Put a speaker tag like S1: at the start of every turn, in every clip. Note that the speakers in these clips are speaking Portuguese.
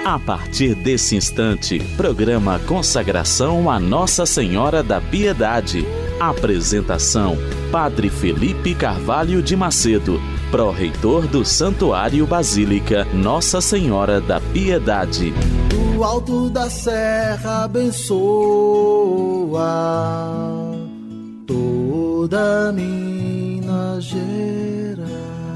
S1: A partir desse instante, programa Consagração a Nossa Senhora da Piedade. Apresentação: Padre Felipe Carvalho de Macedo, pró-reitor do Santuário Basílica Nossa Senhora da Piedade.
S2: Do alto da serra abençoa toda Minas Gerais.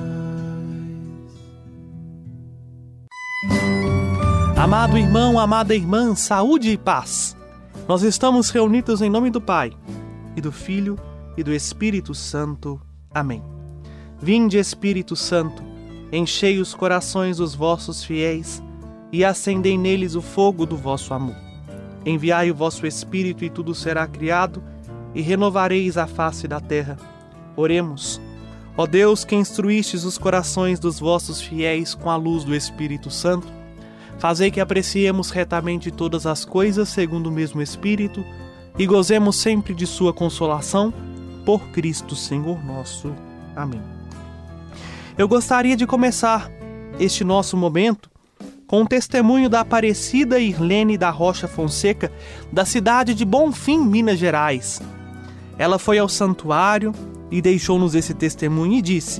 S3: Amado irmão, amada irmã, saúde e paz. Nós estamos reunidos em nome do Pai, e do Filho, e do Espírito Santo. Amém. Vinde, Espírito Santo, enchei os corações dos vossos fiéis, e acendei neles o fogo do vosso amor. Enviai o vosso Espírito, e tudo será criado, e renovareis a face da terra. Oremos. Ó Deus, que instruístes os corações dos vossos fiéis com a luz do Espírito Santo, fazei que apreciemos retamente todas as coisas segundo o mesmo Espírito e gozemos sempre de sua consolação, por Cristo Senhor nosso. Amém. Eu gostaria de começar este nosso momento com o testemunho da Aparecida Irlene da Rocha Fonseca, da cidade de Bonfim, Minas Gerais. Ela foi ao santuário e deixou-nos esse testemunho e disse: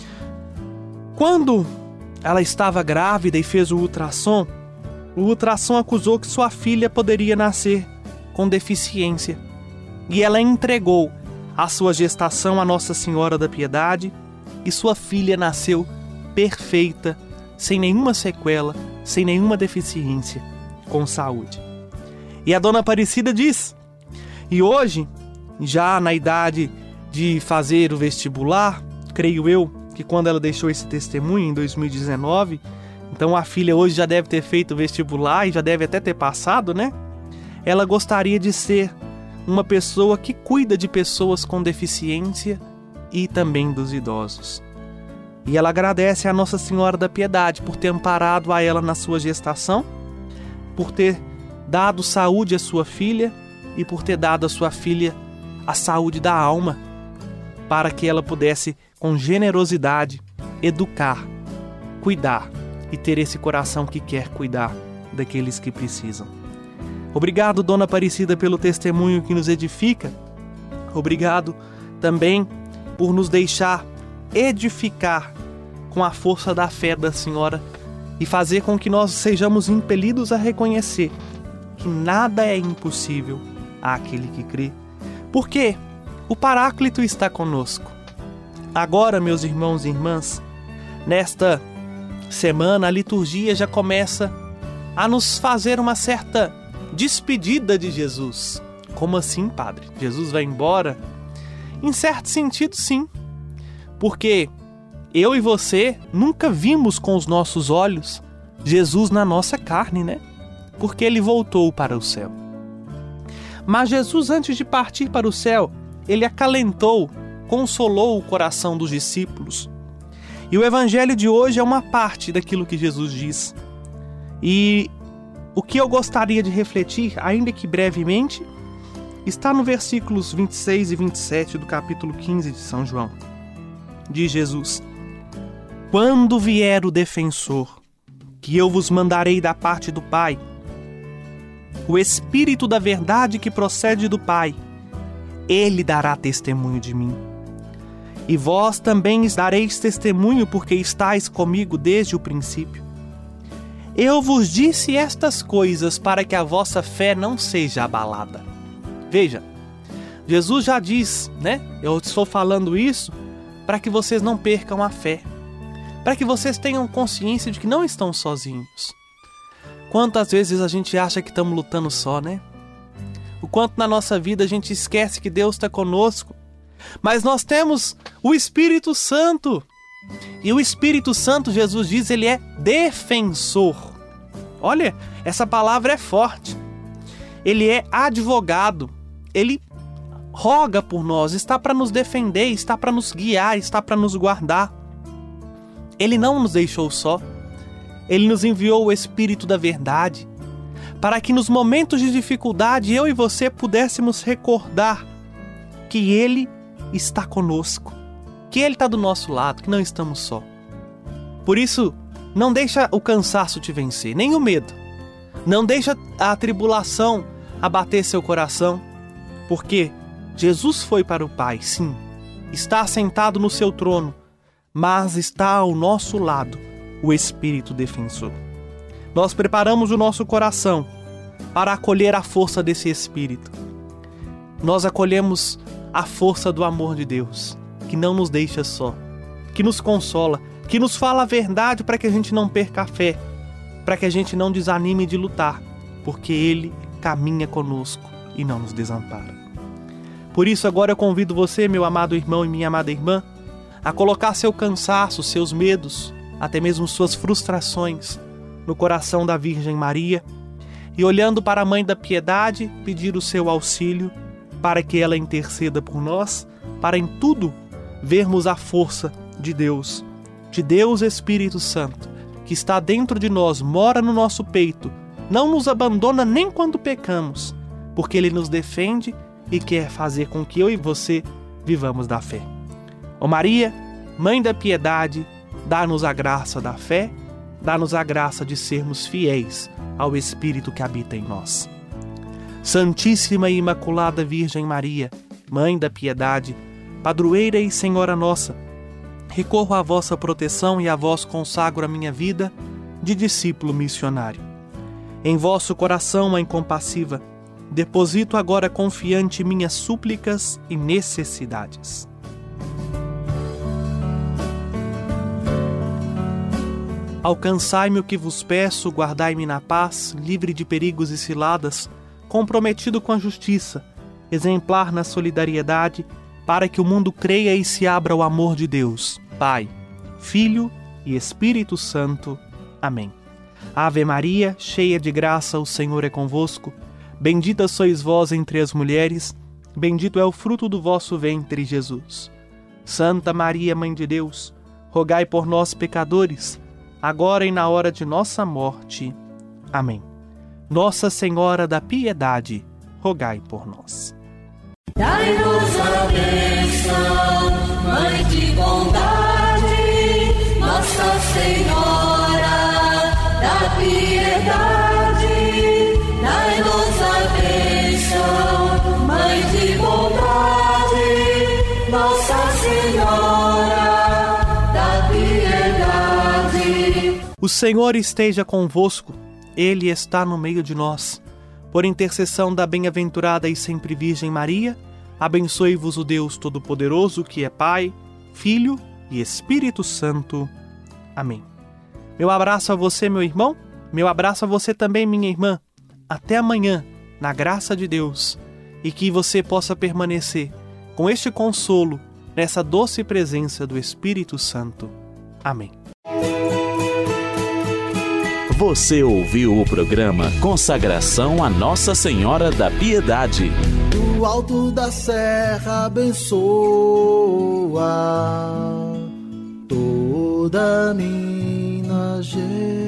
S3: quando ela estava grávida e fez o ultrassom acusou que sua filha poderia nascer com deficiência. E ela entregou a sua gestação à Nossa Senhora da Piedade e sua filha nasceu perfeita, sem nenhuma sequela, sem nenhuma deficiência, com saúde. E a Dona Aparecida diz, e hoje, já na idade de fazer o vestibular, creio eu, que quando ela deixou esse testemunho em 2019, então a filha hoje já deve ter feito o vestibular e já deve até ter passado, né? Ela gostaria de ser uma pessoa que cuida de pessoas com deficiência e também dos idosos. E ela agradece a Nossa Senhora da Piedade por ter amparado a ela na sua gestação, por ter dado saúde à sua filha e por ter dado à sua filha a saúde da alma, para que ela pudesse, com generosidade, educar, cuidar e ter esse coração que quer cuidar daqueles que precisam. Obrigado, Dona Aparecida, pelo testemunho que nos edifica. Obrigado também por nos deixar edificar com a força da fé da Senhora e fazer com que nós sejamos impelidos a reconhecer que nada é impossível àquele que crê, porque o Paráclito está conosco. Agora, meus irmãos e irmãs, nesta semana a liturgia já começa a nos fazer uma certa despedida de Jesus. Como assim, padre? Jesus vai embora? Em certo sentido, sim. Porque eu e você nunca vimos com os nossos olhos Jesus na nossa carne, né? Porque ele voltou para o céu. Mas Jesus, antes de partir para o céu, ele acalentou, consolou o coração dos discípulos. E o evangelho de hoje é uma parte daquilo que Jesus diz. E o que eu gostaria de refletir, ainda que brevemente, está no versículos 26 e 27 do capítulo 15 de São João. Diz Jesus: quando vier o defensor, que eu vos mandarei da parte do Pai, o Espírito da verdade que procede do Pai, ele dará testemunho de mim. E vós também dareis testemunho, porque estáis comigo desde o princípio. Eu vos disse estas coisas para que a vossa fé não seja abalada. Veja, Jesus já diz, né? Eu estou falando isso para que vocês não percam a fé, para que vocês tenham consciência de que não estão sozinhos. Quantas vezes a gente acha que estamos lutando só, né? O quanto na nossa vida a gente esquece que Deus está conosco. Mas nós temos o Espírito Santo. E o Espírito Santo, Jesus diz, ele é defensor. Olha, essa palavra é forte. Ele é advogado. Ele roga por nós, está para nos defender, está para nos guiar, está para nos guardar. Ele não nos deixou só. Ele nos enviou o Espírito da verdade, para que nos momentos de dificuldade eu e você pudéssemos recordar que Ele está conosco, que Ele está do nosso lado, que não estamos só. Por isso, não deixa o cansaço te vencer, nem o medo. Não deixa a tribulação abater seu coração, porque Jesus foi para o Pai, sim, está assentado no seu trono, mas está ao nosso lado o Espírito defensor. Nós preparamos o nosso coração para acolher a força desse Espírito. Nós acolhemos a força do amor de Deus, que não nos deixa só, que nos consola, que nos fala a verdade para que a gente não perca a fé, para que a gente não desanime de lutar, porque Ele caminha conosco e não nos desampara. Por isso agora eu convido você, meu amado irmão e minha amada irmã, a colocar seu cansaço, seus medos, até mesmo suas frustrações no coração da Virgem Maria e, olhando para a Mãe da Piedade, pedir o seu auxílio para que ela interceda por nós, para em tudo vermos a força de Deus Espírito Santo, que está dentro de nós, mora no nosso peito, não nos abandona nem quando pecamos, porque Ele nos defende e quer fazer com que eu e você vivamos da fé. Ó Maria, Mãe da Piedade, dá-nos a graça da fé, dá-nos a graça de sermos fiéis ao Espírito que habita em nós. Santíssima e Imaculada Virgem Maria, Mãe da Piedade, Padroeira e Senhora nossa, recorro à vossa proteção e a vós consagro a minha vida de discípulo missionário. Em vosso coração, Mãe compassiva, deposito agora confiante minhas súplicas e necessidades. Alcançai-me o que vos peço, guardai-me na paz, livre de perigos e ciladas, comprometido com a justiça, exemplar na solidariedade, para que o mundo creia e se abra ao amor de Deus, Pai, Filho e Espírito Santo. Amém. Ave Maria, cheia de graça, o Senhor é convosco. Bendita sois vós entre as mulheres, bendito é o fruto do vosso ventre, Jesus. Santa Maria, Mãe de Deus, rogai por nós, pecadores, agora e na hora de nossa morte. Amém. Nossa Senhora da Piedade, rogai por nós.
S4: Dai-nos a bênção, Mãe de bondade, Nossa Senhora da Piedade. Dai-nos a bênção, Mãe de bondade, Nossa Senhora da Piedade.
S3: O Senhor esteja convosco, Ele está no meio de nós. Por intercessão da bem-aventurada e sempre Virgem Maria, abençoe-vos o Deus Todo-Poderoso, que é Pai, Filho e Espírito Santo. Amém. Meu abraço a você, meu irmão. Meu abraço a você também, minha irmã. Até amanhã, na graça de Deus. E que você possa permanecer com este consolo, nessa doce presença do Espírito Santo. Amém.
S1: Você ouviu o programa Consagração a Nossa Senhora da Piedade.
S2: Do alto da serra abençoa toda Minas Gerais.